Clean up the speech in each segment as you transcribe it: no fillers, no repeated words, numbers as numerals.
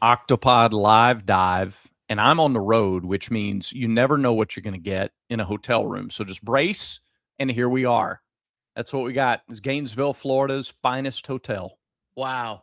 Octopod Live Dive, and I'm on the road, which means you never know what you're going to get in a hotel room. So just brace, and here we are. That's what we got. It's Gainesville, Florida's finest hotel. Wow.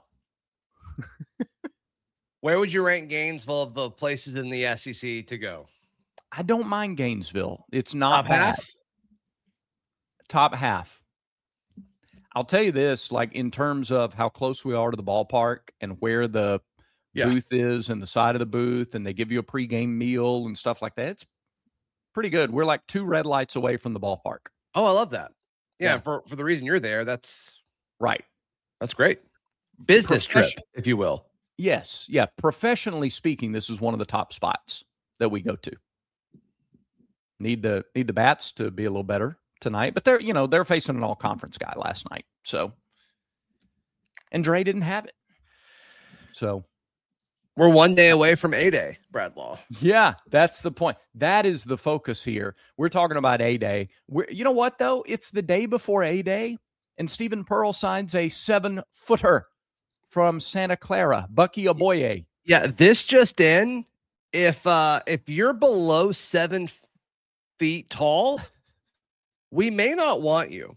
Where would you rank Gainesville of the places in the SEC to go? I don't mind Gainesville. It's not Top bad. half? Top half. I'll tell you this, like in terms of how close we are to the ballpark and where the booth is and the side of the booth, and they give you a pregame meal and stuff like that. It's pretty good. We're like 2 red lights away from the ballpark. Oh, I love that. Yeah. For the reason you're there, that's right. That's great. Business trip, if you will. Yes. Yeah. Professionally speaking, this is one of the top spots that we go to. Need the bats to be a little better tonight, but they're facing an all-conference guy last night. So, and Dre didn't have it. So we're 1 day away from A-Day, Brad Law. Yeah, that's the point. That is the focus here. We're talking about A-Day. You know what, though? It's the day before A-Day, and Stephen Pearl signs a 7-footer from Santa Clara, Bucky Oboye. Yeah, this just in. If you're below 7 feet tall, we may not want you.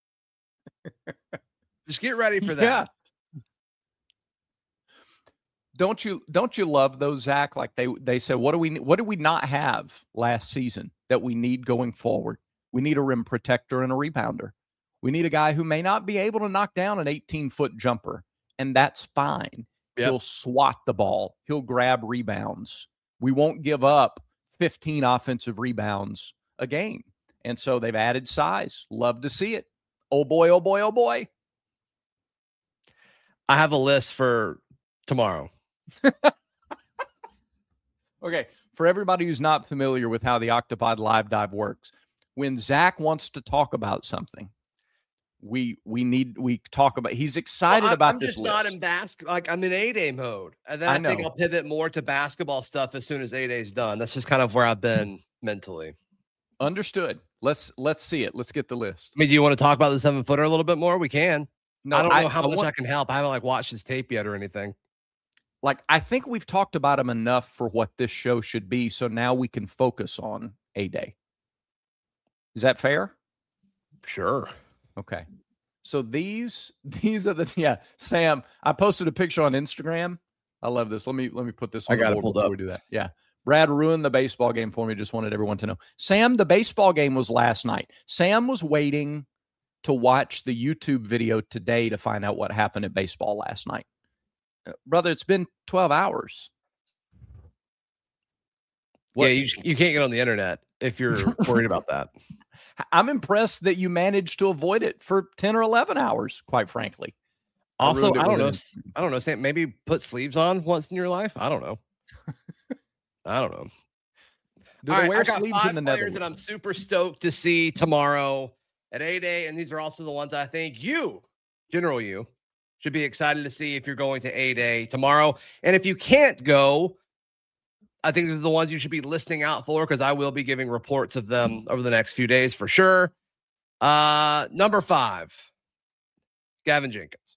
Just get ready for that. Yeah. Don't you love those, Zach? Like they said, what do we not have last season that we need going forward? We need a rim protector and a rebounder. We need a guy who may not be able to knock down an 18-foot jumper, and that's fine. Yep. He'll swat the ball. He'll grab rebounds. We won't give up 15 offensive rebounds a game. And so they've added size. Love to see it. Oh boy, oh boy, oh boy. I have a list for tomorrow. Okay, for everybody who's not familiar with how the Octopod Live Dive works, when Zach wants to talk about something, we talk about. He's excited about this list. I'm just not in basketball. Like I'm in A-Day mode, and then I think I'll pivot more to basketball stuff as soon as A-Day's done. That's just kind of where I've been mentally. Understood. Let's see it. Let's get the list. I mean, do you want to talk about the 7-footer a little bit more? We can. No, I don't know how much I can help. I haven't watched his tape yet or anything. I think we've talked about him enough for what this show should be. So now we can focus on A-Day. Is that fair? Sure. Okay. So these are Sam, I posted a picture on Instagram. I love this. Let me put this on the board before we do that. Yeah. Brad ruined the baseball game for me. Just wanted everyone to know. Sam, the baseball game was last night. Sam was waiting to watch the YouTube video today to find out what happened at baseball last night. Brother, it's been 12 hours. What? Yeah, you can't get on the internet if you're worried about that. I'm impressed that you managed to avoid it for 10 or 11 hours, quite frankly. Also, I don't know, Sam, maybe put sleeves on once in your life. I don't know. Do they wear sleeves in the Netherlands? That I'm super stoked to see tomorrow at A-Day, and these are also the ones I think you should be excited to see if you're going to A-Day tomorrow. And if you can't go, I think these are the ones you should be listening out for, because I will be giving reports of them over the next few days for sure. Number 5, Gavin Jenkins.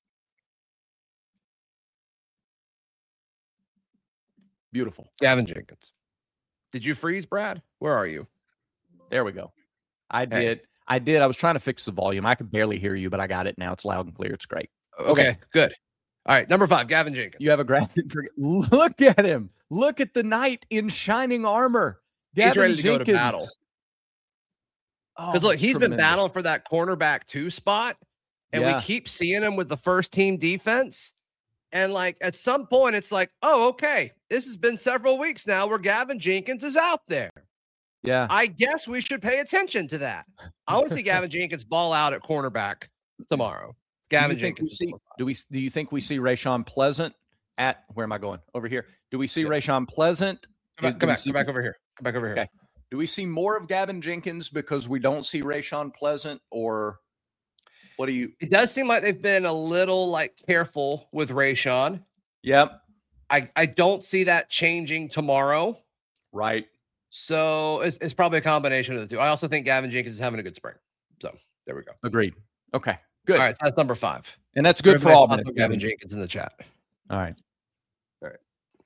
Beautiful. Gavin Jenkins. Did you freeze, Brad? Where are you? There we go. I did. I was trying to fix the volume. I could barely hear you, but I got it now. It's loud and clear. It's great. Okay, good. All right, number 5, Gavin Jenkins. You have a graphic. Look at him. Look at the knight in shining armor. He's ready to go to battle. Because look, he's been battling for that cornerback 2 spot, and we keep seeing him with the first team defense. And at some point, it's like, oh, okay, this has been several weeks now where Gavin Jenkins is out there. Yeah, I guess we should pay attention to that. I want to see Gavin Jenkins ball out at cornerback tomorrow. Gavin Jenkins. Do you think we see Rayshawn Pleasant at, where am I going? Over here. Do we see Rayshawn Pleasant? Come back over here. Okay. Do we see more of Gavin Jenkins because we don't see Rayshawn Pleasant, or what do you? It does seem like they've been a little careful with Rayshawn. Yep. I don't see that changing tomorrow. Right. So it's probably a combination of the two. I also think Gavin Jenkins is having a good spring. So there we go. Agreed. Okay. Good. All right, so that's number 5. And that's good for all. Gavin Jenkins in the chat. All right.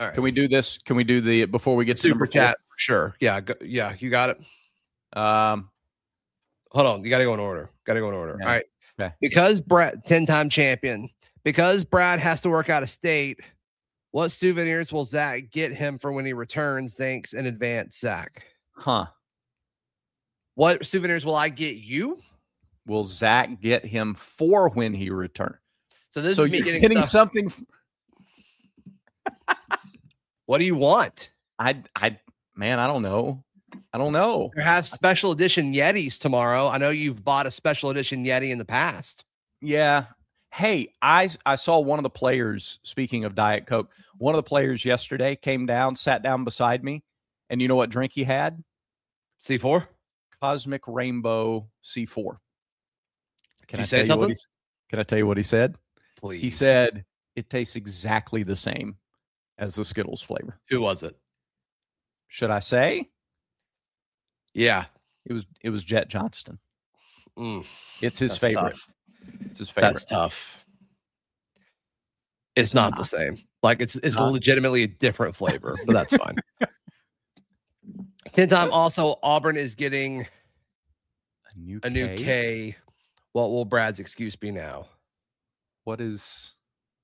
All right. Can we do this? Can we do the before we get to Super number chat? Sure. Yeah. Yeah. You got it. 4? Hold on. You got to go in order. Yeah. All right. Okay. Because Brad, 10-time champion, because Brad has to work out of state, what souvenirs will Zach get him for when he returns? Thanks in advance, Zach. Huh. What souvenirs will I get you? Will Zach get him for when he returns? So this So is me you're getting getting stuff. something. What do you want? Man, I don't know. I don't know. You have special edition Yetis tomorrow. I know you've bought a special edition Yeti in the past. Yeah. Hey, I saw one of the players, speaking of Diet Coke, one of the players yesterday came down, sat down beside me, and you know what drink he had? C4? Cosmic Rainbow C4. Can you say something? Can I tell you what he said? Please. He said it tastes exactly the same as the Skittles flavor. Who was it? Should I say? Yeah. It was Jet Johnston. It's his That's favorite. tough. It's his favorite. That's tough. It's not the same. Like it's legitimately a different flavor, but that's fine. 10-time also Auburn is getting a new K. What will Brad's excuse be now? What is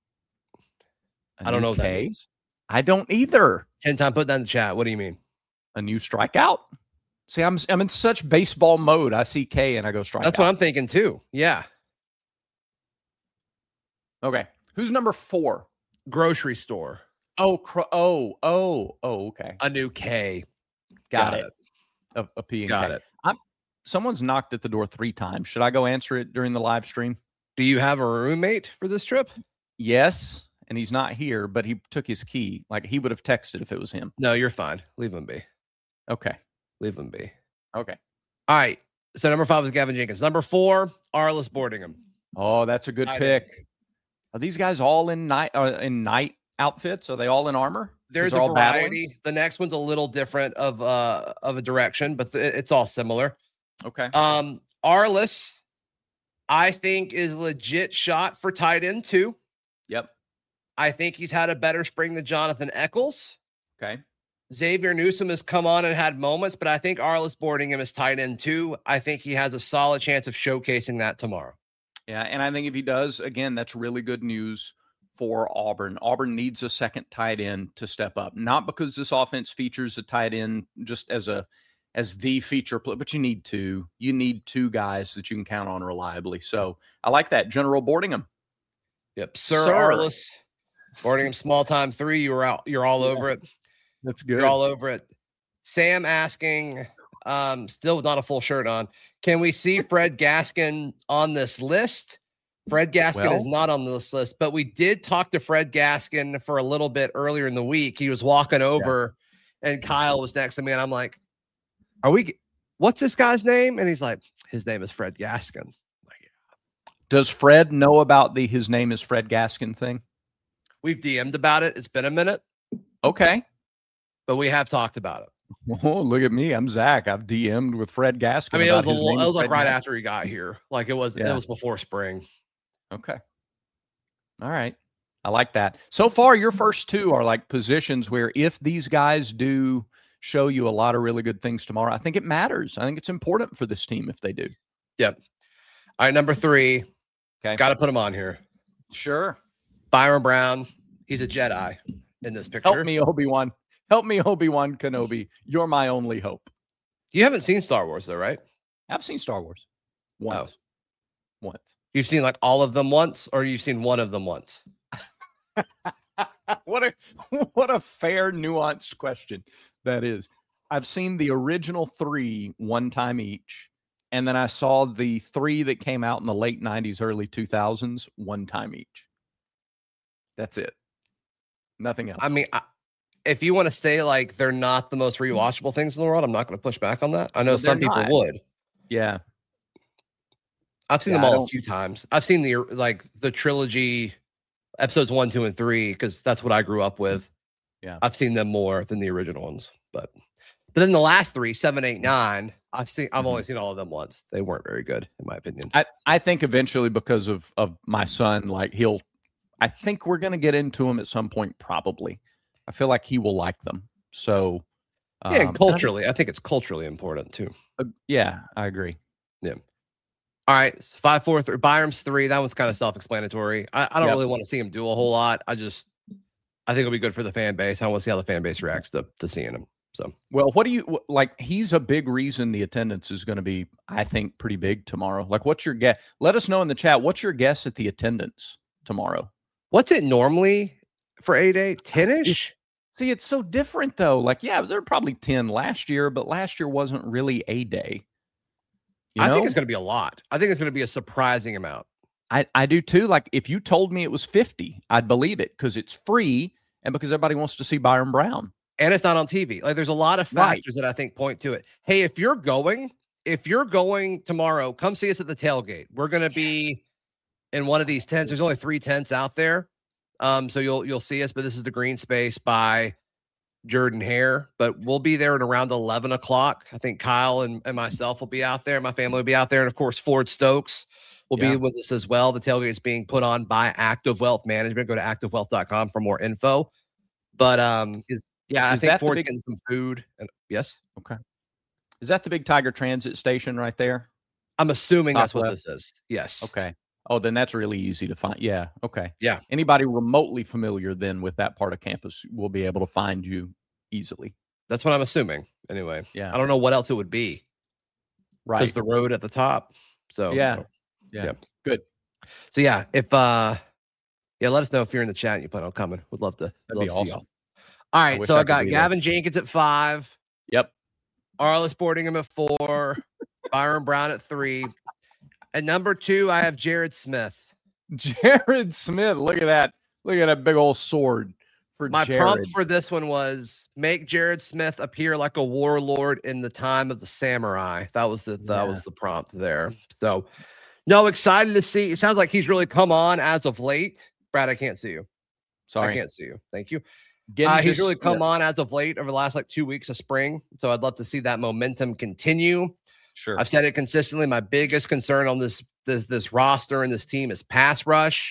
I don't know what that means. I don't either. 10-time, put that in the chat. What do you mean? A new strikeout? See, I'm in such baseball mode. I see K and I go strikeout. That's what I'm thinking too. Yeah. Okay. Who's number 4? Grocery store. Okay. A new K. Got it. A P and Got K. it. Someone's knocked at the door 3 times. Should I go answer it during the live stream? Do you have a roommate for this trip? Yes. And he's not here, but he took his key. Like he would have texted if it was him. No, you're fine. Leave him be. Okay. Leave him be. Okay. All right. So number 5 is Gavin Jenkins. Number 4, Arliss Boardingham. Oh, that's a good pick. Are these guys all in night outfits? Are they all in armor? There's a variety. The next one's a little different of a direction, but it's all similar. Okay. Arliss, I think, is legit shot for tight end too. Yep. I think he's had a better spring than Jonathan Eccles. Okay. Xavier Newsome has come on and had moments, but I think Arliss Boardingham is tight end too. I think he has a solid chance of showcasing that tomorrow. Yeah, and I think if he does, again, that's really good news for Auburn. Auburn needs a second tight end to step up. Not because this offense features a tight end just as the feature play, but you need 2. You need 2 guys that you can count on reliably. So I like that. General Boardingham. Yep. Sir. Arliss Boardingham, small time 3. You're all over it. That's good. You're all over it. Sam asking, still with not a full shirt on, can we see Fred Gaskin on this list? Fred Gaskin is not on this list, but we did talk to Fred Gaskin for a little bit earlier in the week. He was walking over and Kyle was next to me and I'm like, what's this guy's name? And he's like, his name is Fred Gaskin. Like, yeah. Does Fred know about the his name is Fred Gaskin thing? We've DM'd about it. It's been a minute. Okay. But we have talked about it. Oh, look at me. I'm Zach. I've DM'd with Fred Gaskin. I mean, it was like right after he got here. Like it was before spring. Okay. All right. I like that. So far, your first 2 are like positions where if these guys do show you a lot of really good things tomorrow, I think it matters. I think it's important for this team if they do. Yep. All right. Number 3. Okay. Got to put him on here. Sure. Byron Brown. He's a Jedi in this picture. Help me, Obi-Wan. Help me, Obi-Wan Kenobi. You're my only hope. You haven't seen Star Wars, though, right? I've seen Star Wars once. Once. You've seen like all of them once, or you've seen one of them once? What a fair, nuanced question that is. I've seen the original 3 one time each, and then I saw the 3 that came out in the late 90s, early 2000s one time each. That's it. Nothing else. I mean, if you want to say like they're not the most rewatchable things in the world, I'm not going to push back on that. I know some people would. Yeah. I've seen them all a few times. I've seen the trilogy episodes 1, 2, and 3, because that's what I grew up with. Yeah. I've seen them more than the original ones. But then the last 3, 7, 8, 9, I've only seen all of them once. They weren't very good, in my opinion. I think eventually, because of my son, like I think we're going to get into him at some point, probably. I feel like he will like them. So, Yeah, and culturally, I think it's culturally important too. Yeah, I agree. Yeah. All right, 5, 4, 3. Byram's 3. That one's kind of self-explanatory. I don't really want to see him do a whole lot. I think it'll be good for the fan base. I want to see how the fan base reacts to seeing him. So, well, what do you like? He's a big reason the attendance is going to be, I think, pretty big tomorrow. Like, what's your guess? Let us know in the chat. What's your guess at the attendance tomorrow? What's it normally for A-Day? 10-ish? See, it's so different though. Like, yeah, there were probably 10 last year, but last year wasn't really A-Day. I think it's going to be a lot. I think it's going to be a surprising amount. I do too. Like, if you told me it was 50, I'd believe it because it's free and because everybody wants to see Byrum Brown. And it's not on TV. Like, there's a lot of factors that I think point to it. Hey, if you're going tomorrow, come see us at the tailgate. We're going to be in one of these tents. There's only 3 tents out there. So you'll see us, but this is the green space by Jordan Hare, but we'll be there at around 11 o'clock. I think Kyle and myself will be out there. My family will be out there. And of course, Ford Stokes will be with us as well. The tailgate is being put on by Active Wealth Management. Go to activewealth.com for more info. But I think Ford's getting some food. Yes. Okay. Is that the big Tiger Transit station right there? I'm assuming that's what this is. Yes. Okay. Oh, then that's really easy to find. Yeah. Okay. Yeah. Anybody remotely familiar then with that part of campus will be able to find you easily. That's what I'm assuming. Anyway. Yeah. I don't know what else it would be. Right. Just the road at the top. So yeah. Good. So yeah, if let us know if you're in the chat and you plan on coming. Would love to. That'd be awesome. All right. So I got Gavin Jenkins at 5. Yep. Arliss Boardingham at 4. Byrum Brown at 3. At number 2, I have Jared Smith. Jared Smith. Look at that. Look at that big old sword for My Jared. prompt for this one was make Jared Smith appear like a warlord in the time of the samurai. That was the prompt there. So, no, excited to see. It sounds like he's really come on as of late. Brad, I can't see you. Sorry. I can't see you. Thank you. He's really come on as of late over the last 2 weeks of spring. So I'd love to see that momentum continue. Sure. I've said it consistently. My biggest concern on this roster and this team is pass rush.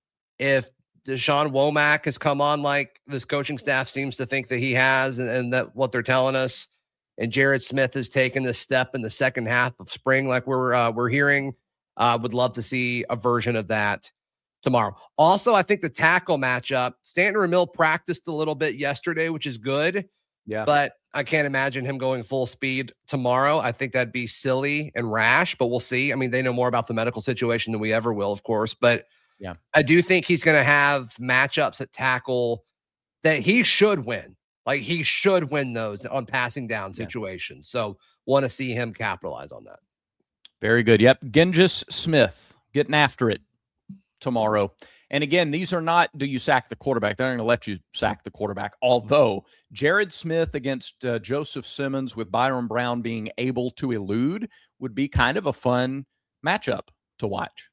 If Deshaun Womack has come on like this coaching staff seems to think that he has, and that what they're telling us, and Jared Smith has taken this step in the second half of spring, like we're hearing, would love to see a version of that tomorrow. Also, I think the tackle matchup, Stanton Ramil practiced a little bit yesterday, which is good. Yeah. But I can't imagine him going full speed tomorrow. I think that'd be silly and rash, but we'll see. I mean, they know more about the medical situation than we ever will, of course. But yeah, I do think he's going to have matchups at tackle that he should win. Like, he should win those on passing down situations. So want to see him capitalize on that. Very good. Yep. Gengis Smith getting after it tomorrow. And again, these are not, do you sack the quarterback? They're not going to let you sack the quarterback. Although Jared Smith against Joseph Simmons with Byrum Brown being able to elude would be kind of a fun matchup to watch.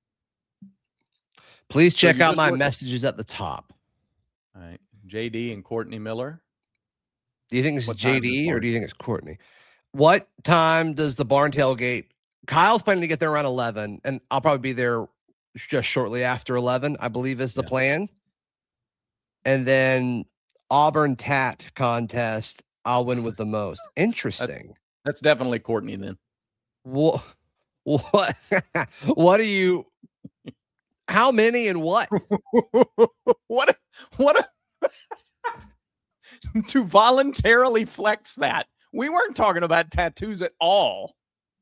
Please check out my messages at the top. All right. JD and Courtney Miller. Do you think this is JD or do you think it's Courtney? What time does the barn tailgate? Kyle's planning to get there around 11, and I'll probably be there just shortly after 11, I believe is the plan. And then Auburn Tat contest, I'll win with the most. Interesting. That's definitely Courtney then. What what do you, how many and what? what to voluntarily flex that. We weren't talking about tattoos at all.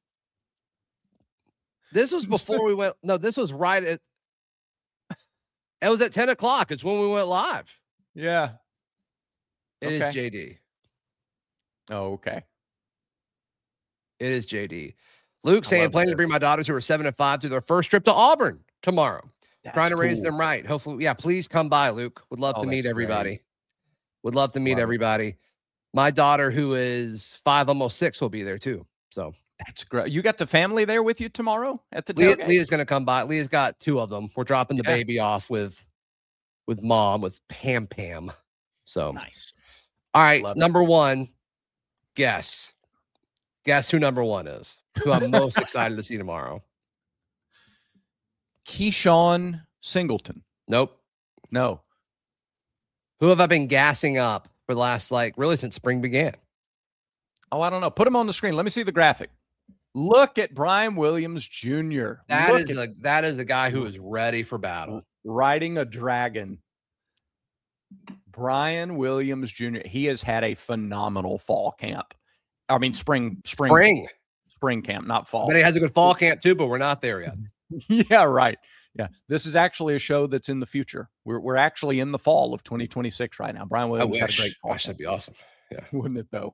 This was before we went. No, this was right at. It was at 10 o'clock. It's when we went live. Yeah. It is JD. Oh, okay. It is JD. Luke saying, planning to bring my daughters who are 7 and 5 to their first trip to Auburn tomorrow. Trying to raise them right. Hopefully, yeah, please come by, Luke. Would love to meet everybody. Great. Would love to meet everybody. My daughter, who is 5, almost 6, will be there too. So. That's great. You got the family there with you tomorrow at the tailgate? Leah's going to come by. Leah's got 2 of them. We're dropping the baby off with mom, with Pam. So nice. All right, number 1. Guess who number 1 is? Who I'm most excited to see tomorrow? Keyshawn Singleton. Nope. No. Who have I been gassing up for the last, really since spring began? Oh, I don't know. Put him on the screen. Let me see the graphic. Look at Brian Williams Jr. That is a guy who is ready for battle. Riding a dragon. Brian Williams Jr. He has had a phenomenal fall camp. I mean, spring camp, not fall. But he has a good fall camp too, but we're not there yet. Yeah, right. Yeah, this is actually a show that's in the future. We're actually in the fall of 2026 right now. Brian Williams had a great fall. That'd be awesome. Yeah, wouldn't it though?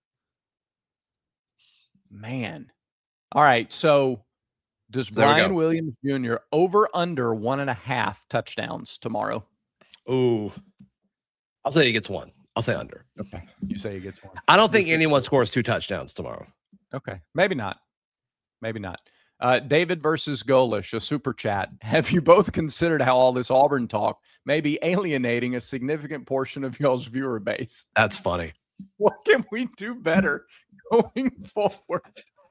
Man. All right. So does Brian Williams Jr. over under 1.5 touchdowns tomorrow? Ooh, I'll say he gets 1. I'll say under. Okay. You say he gets 1. I don't think anyone scores 2 touchdowns tomorrow. Okay. Maybe not. David versus Golish, a super chat. Have you both considered how all this Auburn talk may be alienating a significant portion of y'all's viewer base? That's funny. What can we do better going forward?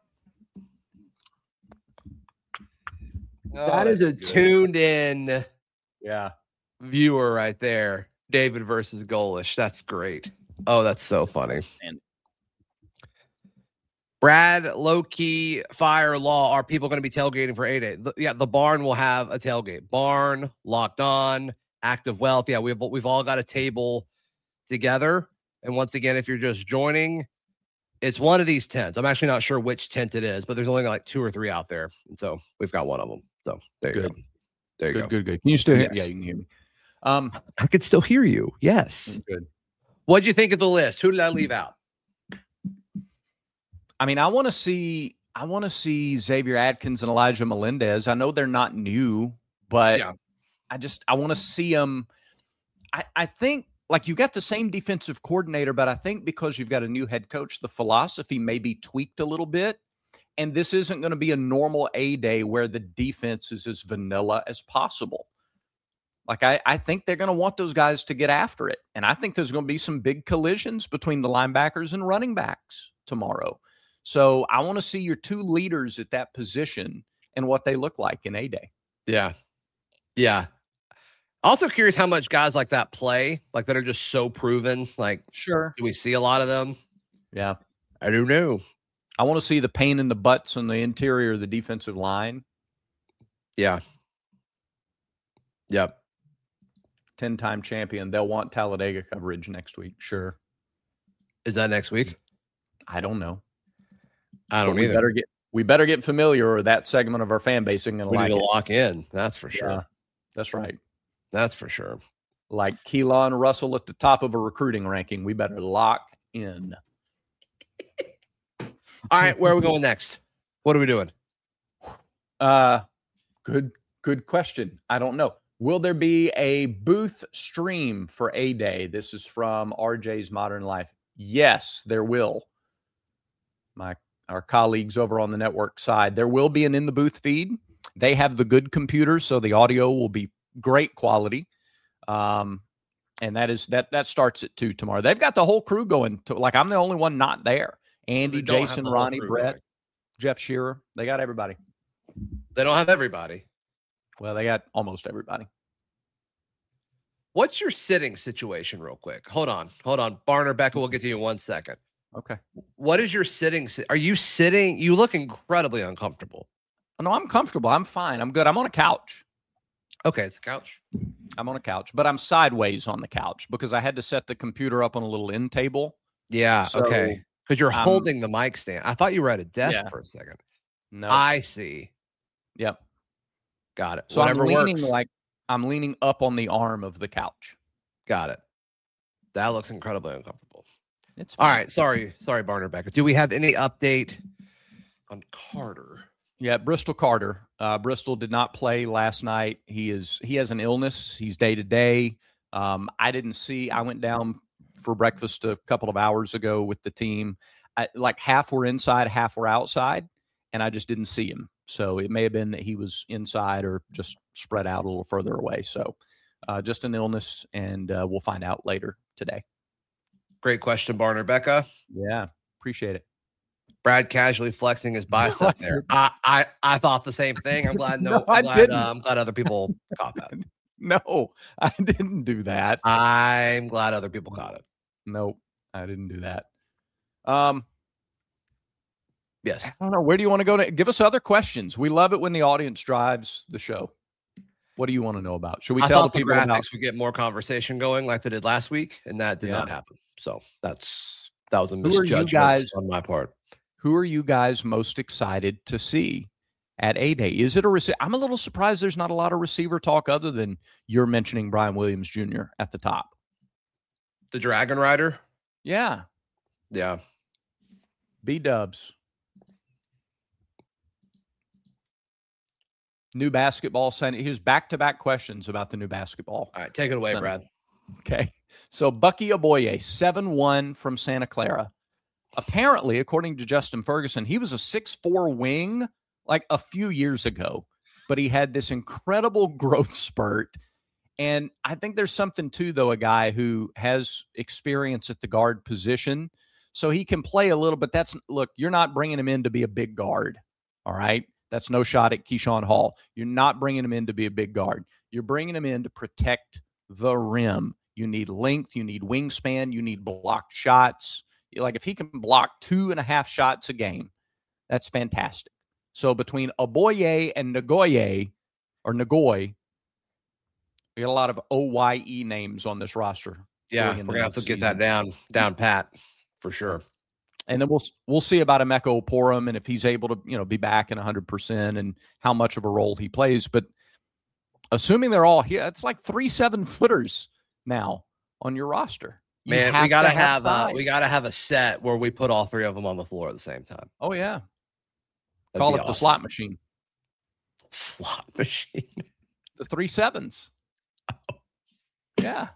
That is a tuned in viewer right there. David versus Golish. That's great. Oh, that's so funny. And Brad, low-key, fire law. Are people going to be tailgating for 8-day? The barn will have a tailgate. Barn, Locked On, Active Wealth. Yeah, we've all got a table together. And once again, if you're just joining, it's one of these tents. I'm actually not sure which tent it is, but there's only like 2 or 3 out there. And so we've got one of them. So there you go. There you go. Good. Can you still hear me? Yeah, you can hear me. I could still hear you. Yes. Good. What'd you think of the list? Who did I leave out? I mean, I want to see Xavier Atkins and Elijah Melendez. I know they're not new, but I want to see them. I think you got the same defensive coordinator, but I think because you've got a new head coach, the philosophy may be tweaked a little bit. And this isn't going to be a normal A-day where the defense is as vanilla as possible. I think they're going to want those guys to get after it. And I think there's going to be some big collisions between the linebackers and running backs tomorrow. So I want to see your 2 leaders at that position and what they look like in A-Day. Yeah. Yeah. Also curious how much guys like that play, that are just so proven. Sure. Do we see a lot of them? Yeah. I don't know. I want to see the pain in the butts on the interior of the defensive line. Yeah. Yep. 10-time champion. They'll want Talladega coverage next week. Sure. Is that next week? I don't know. I don't either. We better get familiar, or that segment of our fan base isn't going to like it. Lock in. That's for sure. Yeah, that's right. That's for sure. Like Keelan Russell at the top of a recruiting ranking. We better lock in. All right, where are we going next? What are we doing? Good question. I don't know. Will there be a booth stream for A-Day? This is from RJ's Modern Life. Yes, there will. Our colleagues over on the network side, there will be an in the booth feed. They have the good computers, so the audio will be great quality. And that starts at 2 tomorrow. They've got the whole crew going to, I'm the only one not there. Andy, Jason, Ronnie, Brett, going. Jeff Shearer. They got everybody. They don't have everybody. Well, they got almost everybody. What's your sitting situation real quick? Hold on. Barner, Becca, we'll get to you in 1 second. Okay. What is your sitting? Are you sitting? You look incredibly uncomfortable. No, I'm comfortable. I'm fine. I'm good. I'm on a couch. Okay, it's a couch. I'm on a couch, but I'm sideways on the couch because I had to set the computer up on a little end table. Yeah, okay. Because you're holding the mic stand. I thought you were at a desk for a second. No. I see. Yep. Got it. So I'm leaning up on the arm of the couch. Got it. That looks incredibly uncomfortable. It's fine. All right. Sorry, Barner Becker. Do we have any update on Carter? Yeah, Bristol Carter. Bristol did not play last night. He has an illness. He's day to day. I went down for breakfast a couple of hours ago with the team. Half were inside, half were outside, and I just didn't see him. So it may have been that he was inside or just spread out a little further away. So just an illness, and we'll find out later today. Great question, Barner Becca. Yeah, appreciate it. Brad casually flexing his bicep there. I thought the same thing. I'm glad. I'm glad other people caught that. No, I didn't do that. I'm glad other people caught it. Nope, I didn't do that. Yes. I don't know. Where do you want to go? Give us other questions. We love it when the audience drives the show. What do you want to know about? Should we tell the people graphics about? would get more conversation going like they did last week, and that did not happen. So that was a misjudgment on my part. Who are you guys most excited to see at A-Day? Is it a receiver? I'm a little surprised there's not a lot of receiver talk other than you're mentioning Brian Williams Jr. at the top. The Dragon Rider? Yeah. Yeah. B-dubs. New basketball Sunday. Here's back-to-back questions about the new basketball. All right, take it away, Sunday. Brad. Okay. So Bucky Oboye, 7'1" from Santa Clara. Apparently, according to Justin Ferguson, he was a 6'4" wing like a few years ago, but he had this incredible growth spurt. And I think there's something too, though, a guy who has experience at the guard position, so he can play a little, but look, you're not bringing him in to be a big guard. All right. That's no shot at Keyshawn Hall. You're not bringing him in to be a big guard. You're bringing him in to protect the rim. You need length. You need wingspan. You need blocked shots. Like if he can block 2.5 shots a game, that's fantastic. So between Oboye and Nagoye, we got a lot of OYE names on this roster. Yeah, we're gonna have to get that down pat for sure. And then we'll see about Emeka Oporum and if he's able to be back in 100% and how much of a role he plays. But assuming they're all here, it's like 3 7-footers now on your roster. Man, we gotta have a set where we put all 3 of them on the floor at the same time. Oh yeah, call it awesome. The slot machine. Slot machine. The 3 7s. Yeah.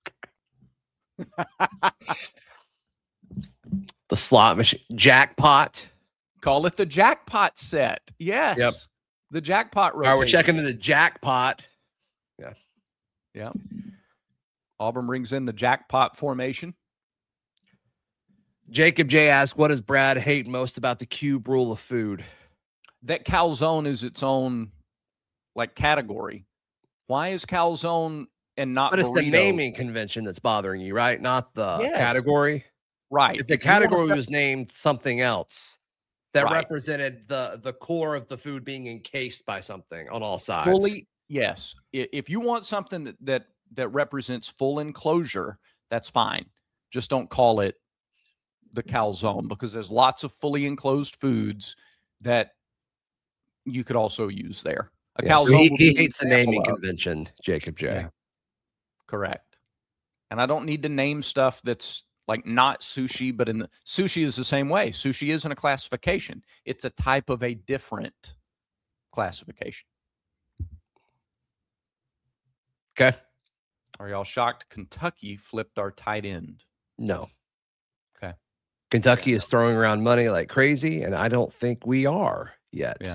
The slot machine. Jackpot. Call it the jackpot set. Yes. Yep. The jackpot rotation. All right, we're checking into jackpot. Yeah. Yeah. Auburn brings in the jackpot formation. Jacob J asks, what does Brad hate most about the cube rule of food? That calzone is its own category. Why is calzone and not burrito? But it's the naming convention that's bothering you, right? Not the category. Right. If the category was named something else that represented the core of the food being encased by something on all sides. Fully, yes. If you want something that represents full enclosure, that's fine. Just don't call it the calzone because there's lots of fully enclosed foods that you could also use there. Calzone. So he hates the naming convention, Jacob J. Yeah. Correct. And I don't need to name stuff that's like not sushi, but sushi is the same way. Sushi isn't a classification. It's a type of a different classification. Okay. Are y'all shocked Kentucky flipped our tight end? No. Okay. Kentucky is throwing around money like crazy, and I don't think we are yet. Yeah.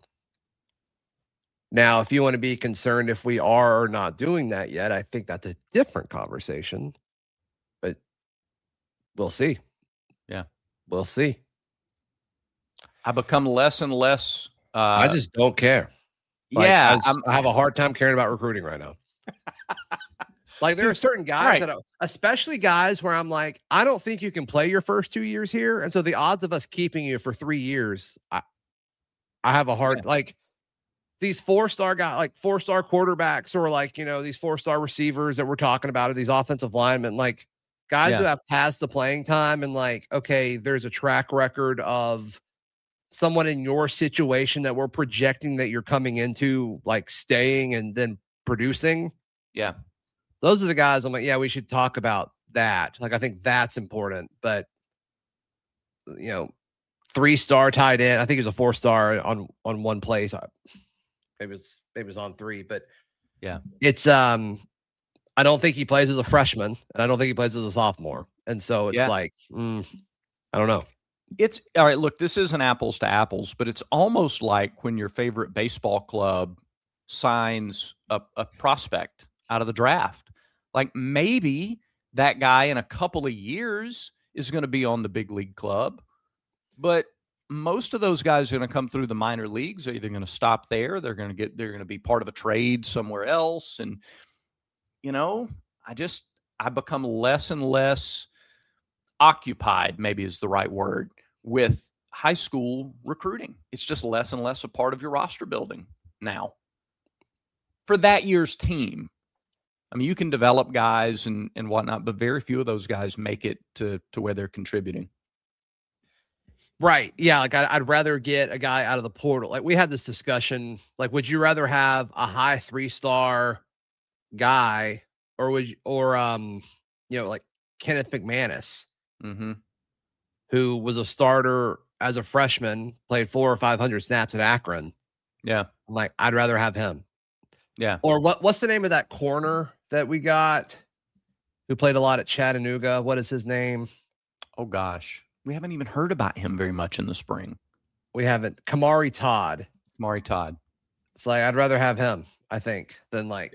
Now, if you want to be concerned if we are or not doing that yet, I think that's a different conversation. But we'll see. Yeah. We'll see. I become less and less. I just don't care. I have a hard time caring about recruiting right now. There are certain guys that, especially guys where I'm like, I don't think you can play your first 2 years here. And so the odds of us keeping you for 3 years, I have a hard, these 4-star guys, 4-star quarterbacks or these 4-star receivers that we're talking about, or these offensive linemen, guys who have passed the playing time and okay, there's a track record of someone in your situation that we're projecting that you're coming into staying and then producing. Yeah. Those are the guys I'm like, yeah, we should talk about that. I think that's important, but 3-star tight end. I think it was a 4-star on one place. It was on 3, but yeah, it's I don't think he plays as a freshman, and I don't think he plays as a sophomore, and so it's I don't know. It's all right. Look, this isn't apples to apples, but it's almost like when your favorite baseball club signs a prospect out of the draft. Maybe that guy in a couple of years is going to be on the big league club, but most of those guys are going to come through the minor leagues. They're either going to stop there, they're going to be part of a trade somewhere else. And, I become less and less occupied, maybe is the right word, with high school recruiting. It's just less and less a part of your roster building now for that year's team. I mean, you can develop guys and whatnot, but very few of those guys make it to where they're contributing. Right. Yeah. Like I'd rather get a guy out of the portal. Like we had this discussion, like, would you rather have a high 3-star guy or like Kenneth McManus, who was a starter as a freshman, played 400 or 500 snaps at Akron. Yeah. Like I'd rather have him. Yeah. Or what's the name of that corner that we got who played a lot at Chattanooga? What is his name? Oh gosh. We haven't even heard about him very much in the spring. We haven't. Kamari Todd. It's like, I'd rather have him, I think, than a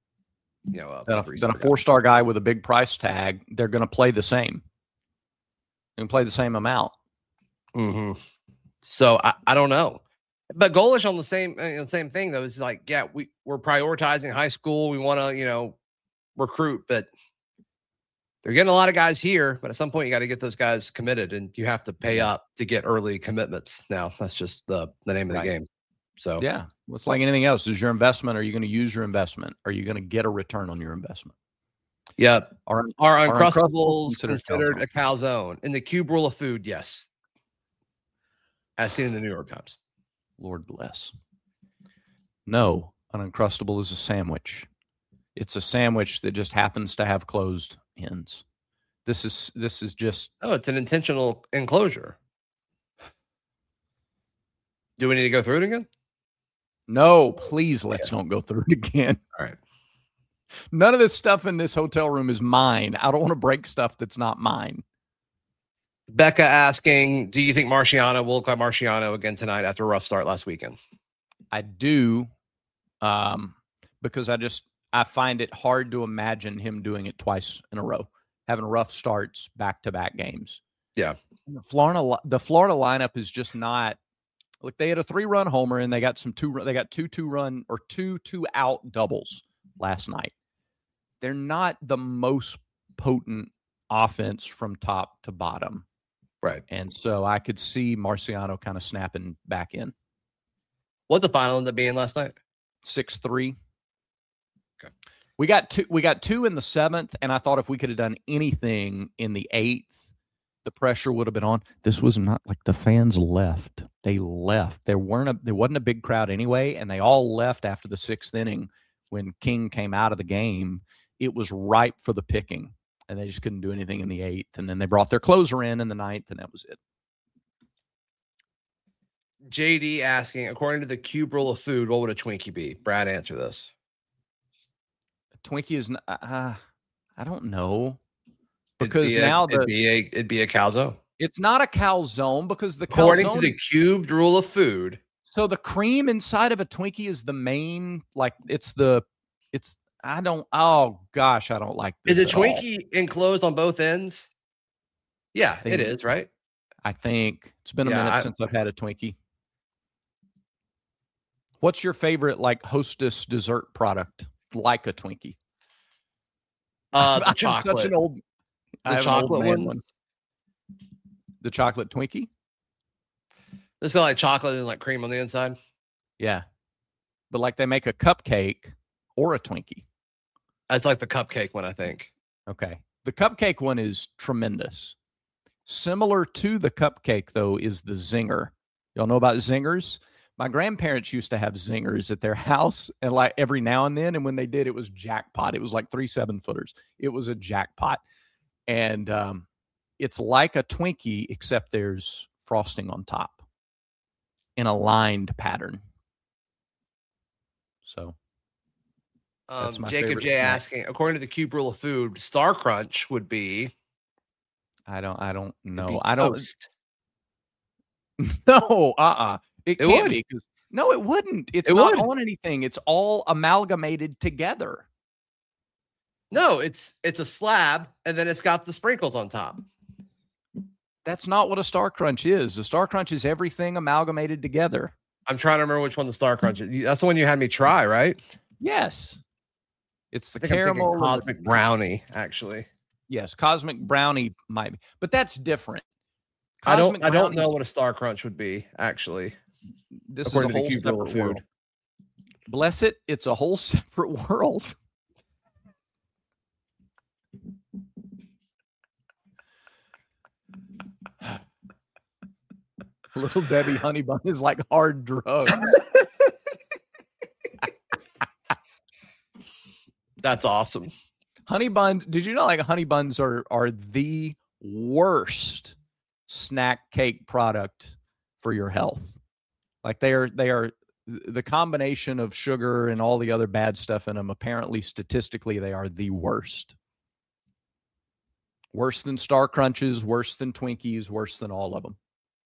4-star guy with a big price tag. They're going to play the same. They're going to play the same amount. Mm-hmm. So I don't know. But Golish on the same thing, though, is like, yeah, we're prioritizing high school. We want to, recruit, but they're getting a lot of guys here. But at some point, you got to get those guys committed, and you have to pay up to get early commitments. Now, that's just the name of the game. So, yeah, it's like anything else. Is your investment? Are you going to use your investment? Are you going to get a return on your investment? Yeah. Are Uncrustables considered a calzone? In the cube rule of food, yes. As seen in the New York Times. Lord bless. No, an Uncrustable is a sandwich. It's a sandwich that just happens to have closed ends. This is just... Oh, it's an intentional enclosure. Do we need to go through it again? No, please let's don't go through it again. All right. None of this stuff in this hotel room is mine. I don't want to break stuff that's not mine. Becca asking, do you think Marciano will look like Marciano again tonight after a rough start last weekend? I do, because I find it hard to imagine him doing it twice in a row, having rough starts back-to-back games. Yeah. The Florida lineup is just not. Look, they had a 3-run homer and they got two 2-run or 2-out doubles last night. They're not the most potent offense from top to bottom. Right. And so I could see Marciano kind of snapping back in. What the final ended up being last night? 6-3. Okay. We got two in the 7th, and I thought if we could have done anything in the 8th, the pressure would have been on. This was not like the fans left. They left. There wasn't a big crowd anyway, and they all left after the 6th inning when King came out of the game. It was ripe for the picking, and they just couldn't do anything in the 8th. And then they brought their closer in the 9th, and that was it. JD asking, according to the cube rule of food, what would a Twinkie be? Brad, answer this. A Twinkie is, I don't know. Because it'd be a calzone. It's not a calzone because according to the cubed rule of food. So the cream inside of a Twinkie is the main, like I don't like this. Is a Twinkie enclosed on both ends? Yeah, it is, right? I think it's been a minute since I've had a Twinkie. What's your favorite Hostess dessert product like a Twinkie? The chocolate. Such an old. The chocolate one. The chocolate Twinkie. It's got like chocolate and cream on the inside. Yeah, but they make a cupcake or a Twinkie. It's like the cupcake one, I think. Okay, the cupcake one is tremendous. Similar to the cupcake, though, is the Zinger. Y'all know about Zingers? My grandparents used to have Zingers at their house, and every now and then, and when they did, it was jackpot. It was like 3 7-footers. It was a jackpot. And it's like a Twinkie, except there's frosting on top in a lined pattern. So Jacob J asking, according to the cube rule of food, Star Crunch would be. I don't know. I don't. No, It would. Be. No, it wouldn't. It's not on anything. It's all amalgamated together. No, it's a slab, and then it's got the sprinkles on top. That's not what a Star Crunch is. A Star Crunch is everything amalgamated together. I'm trying to remember which one the Star Crunch is. That's the one you had me try, right? Yes. It's the I think I'm thinking caramel. Cosmic Brownie, actually. Yes, Cosmic Brownie might be, but that's different. I don't know what a Star Crunch would be, actually. This is a whole separate world. Bless it, it's a whole separate world. Little Debbie Honey Bun is like hard drugs. That's awesome. Honey buns. Did you know like honey buns are the worst snack cake product for your health? Like they are the combination of sugar and all the other bad stuff in them. Apparently, statistically, they are the worst. Worse than Star Crunches, worse than Twinkies, worse than all of them.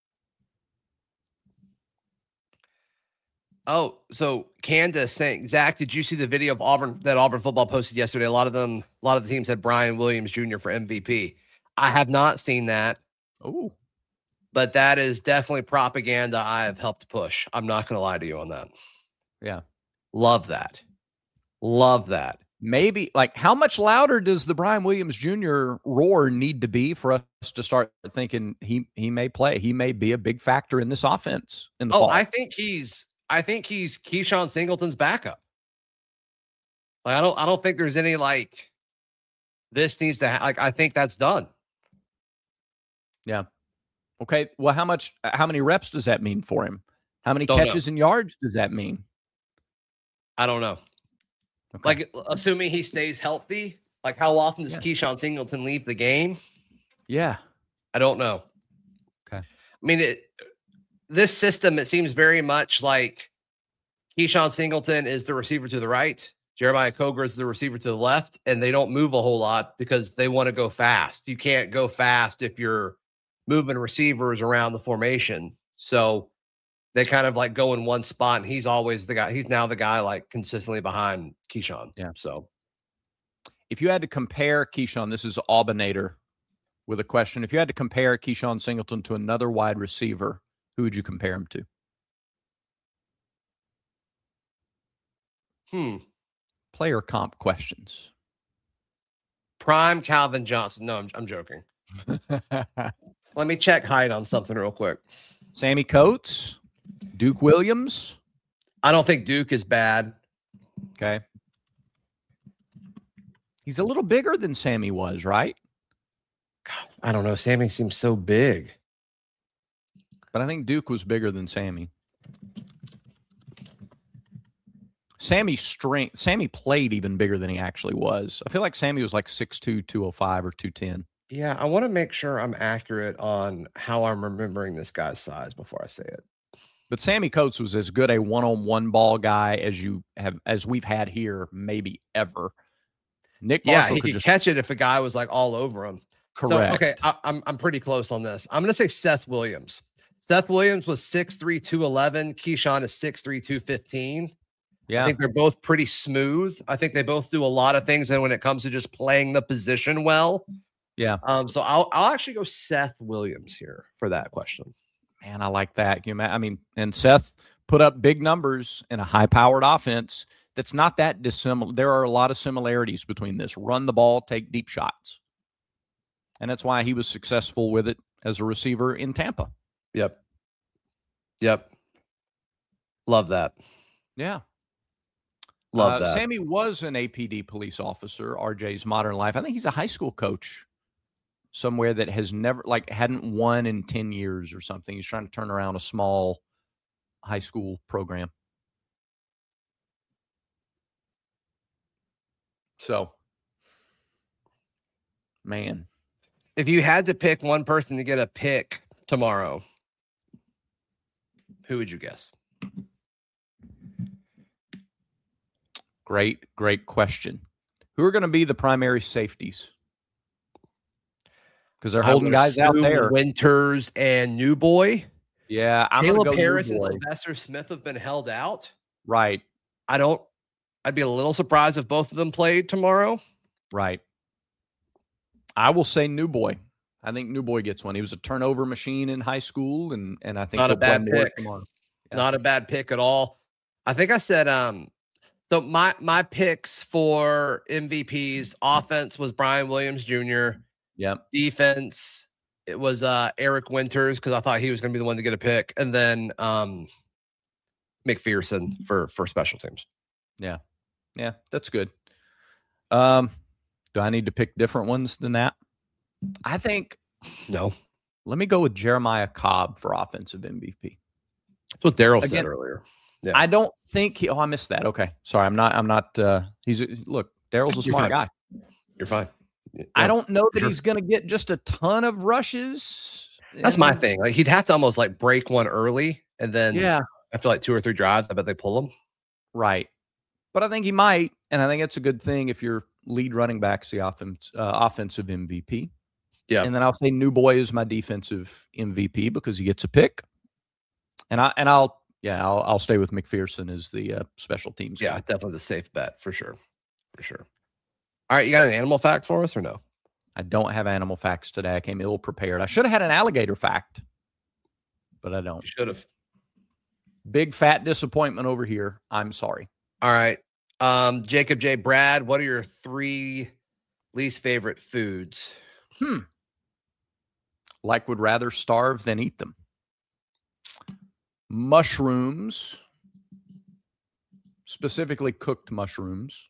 Oh, so Candace saying, Zach, did you see the video of Auburn football posted yesterday? A lot of the teams had Brian Williams Jr. for MVP. I have not seen that. Oh, but that is definitely propaganda I have helped push. I'm not going to lie to you on that. Yeah. Love that. Love that. Maybe like how much louder does the Brian Williams Jr. roar need to be for us to start thinking he may play? He may be a big factor in this offense in the fall. I think he's Keyshawn Singleton's backup. Like I don't think there's any like this needs to I think that's done. Yeah. Okay. Well, how many reps does that mean for him? How many catches and yards does that mean? I don't know. Okay. Like assuming he stays healthy, like how often does Keyshawn Singleton leave the game? Yeah. I don't know. Okay. I mean, this system, it seems very much like Keyshawn Singleton is the receiver to the right. Jeremiah Coger is the receiver to the left, and they don't move a whole lot because they want to go fast. You can't go fast if you're moving receivers around the formation. So they kind of like go in one spot, and he's always the guy. He's now the guy like consistently behind Keyshawn. Yeah. So if you had to compare Keyshawn, this is Aubinator with a question. If you had to compare Keyshawn Singleton to another wide receiver, who would you compare him to? Player comp questions. Prime Calvin Johnson. No, I'm joking. Let me check height on something real quick. Sammy Coates, Duke Williams. I don't think Duke is bad. Okay. He's a little bigger than Sammy was, right? God, I don't know. Sammy seems so big. But I think Duke was bigger than Sammy. Sammy played even bigger than he actually was. I feel like Sammy was like 6'2", 205 or 210. Yeah, I want to make sure I'm accurate on how I'm remembering this guy's size before I say it. But Sammy Coates was as good a one-on-one ball guy as we've had here, maybe ever. Nick Marshall he could catch it if a guy was like all over him. Correct. So, okay, I'm pretty close on this. I'm going to say Seth Williams. Seth Williams was 6'3", 211. Keyshawn is 6'3", 215. Yeah. I think they're both pretty smooth. I think they both do a lot of things. And when it comes to just playing the position well. Yeah. So I'll actually go Seth Williams here for that question. Man, I like that. And Seth put up big numbers in a high-powered offense that's not that dissimilar. There are a lot of similarities between this. Run the ball, take deep shots. And that's why he was successful with it as a receiver in Tampa. Yep. Love that. Yeah. Love that. Sammy was an APD police officer, RJ's Modern Life. I think he's a high school coach somewhere that has never, hadn't won in 10 years or something. He's trying to turn around a small high school program. So, man. If you had to pick one person to get a pick tomorrow, who would you guess? Great question. Who are going to be the primary safeties? Because they're holding guys out there. Winters and New Boy. Yeah, I'm Caleb Harris and Sylvester Smith have been held out. Right. I'd be a little surprised if both of them played tomorrow. Right. I will say New Boy. I think New Boy gets one. He was a turnover machine in high school, and I think Not a he'll play bad more pick. tomorrow. Yeah. Not a bad pick at all. I think I said so my picks for MVPs, offense was Brian Williams Jr. Yep. Defense, it was Eric Winters, because I thought he was going to be the one to get a pick, and then McPherson for special teams. Yeah, that's good. Do I need to pick different ones than that? I think no. Let me go with Jeremiah Cobb for offensive MVP. That's what Daryl said earlier. Yeah. I don't think I missed that. Okay. Sorry. I'm not look, Daryl's a smart guy. You're fine. Yeah, I don't know that he's going to get just a ton of rushes. That's my thing. Like, he'd have to almost like break one early, and then after like 2 or 3 drives, I bet they pull him. Right. But I think he might, and I think it's a good thing if your lead running back's the offensive MVP. Yeah. And then I'll say New Boy is my defensive MVP because he gets a pick. And I'll stay with McPherson as the special teams. Yeah, definitely the safe bet for sure. For sure. All right, you got an animal fact for us or no? I don't have animal facts today. I came ill prepared. I should have had an alligator fact, but I don't. You should have. Big fat disappointment over here. I'm sorry. All right. Jacob J. Brad, what are your 3 least favorite foods? Like would rather starve than eat them. Mushrooms, specifically cooked mushrooms.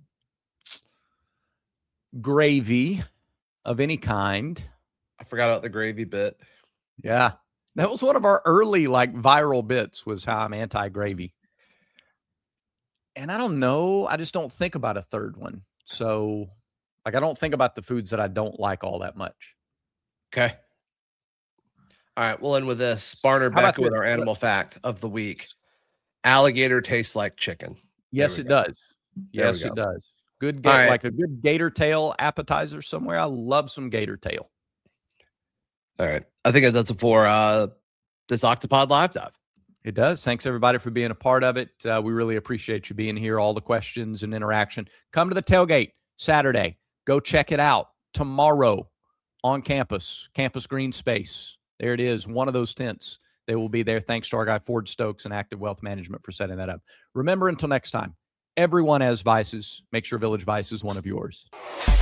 Gravy of any kind. I forgot about the gravy bit. Yeah. That was one of our early viral bits, was how I'm anti-gravy. And I don't know. I just don't think about a third one. So I don't think about the foods that I don't like all that much. Okay. All right. We'll end with this. Barner Becca with our animal fact of the week. Alligator tastes like chicken. Yes, it does. Yes, it does. Good, like a good gator tail appetizer somewhere. I love some gator tail. All right. I think that's it for this Octopod Live Dive. It does. Thanks, everybody, for being a part of it. We really appreciate you being here, all the questions and interaction. Come to the tailgate Saturday. Go check it out. Tomorrow on campus Green Space. There it is, one of those tents. They will be there. Thanks to our guy, Ford Stokes and Active Wealth Management, for setting that up. Remember, until next time, everyone has vices. Make sure Village Vice is one of yours.